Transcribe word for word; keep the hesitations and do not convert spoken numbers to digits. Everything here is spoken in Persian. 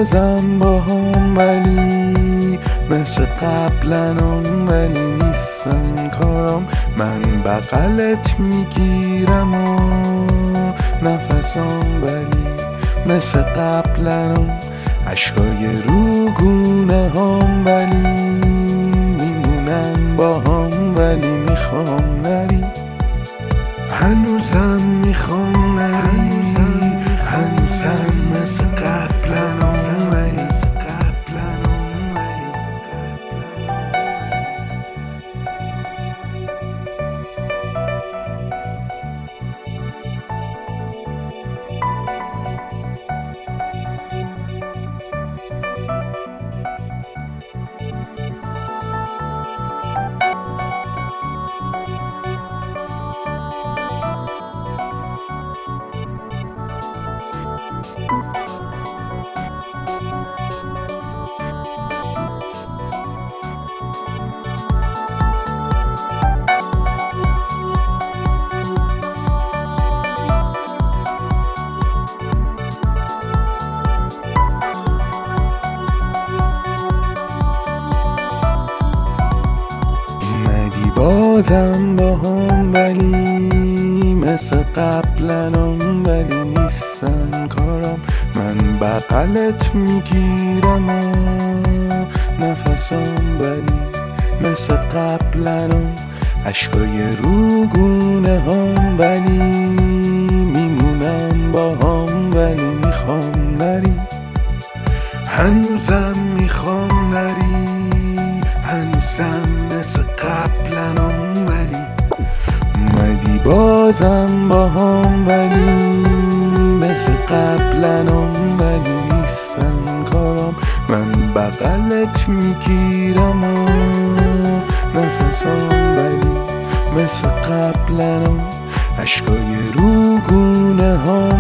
بازم با هم ولی مثل قبلنم ولی نیستن کارم. من بغلت میگیرم و نفسم ولی مثل قبلنم. عشقای روگونه هم ولی میمونن با هم ولی میخوام نری. هنوزم میخوام نری، هنوزم مثل قبلنم ولی بازم با هم ولی مثل قبلنم ولی نیستن کارم. من بغلت میگیرم و نفسم ولی مثل قبلنم. عشقای روگونه هم ولی میمونن با هم ولی میخوام نری. هنوزم میخوام نری، هنوزم مثل قبلنم ولی اومدی بازم با هم ولی مثل قبلنم ولی نیستن کارم. من بغلت میگیرم و نفسم ولی مثل قبلنم. عشقای روگونه ها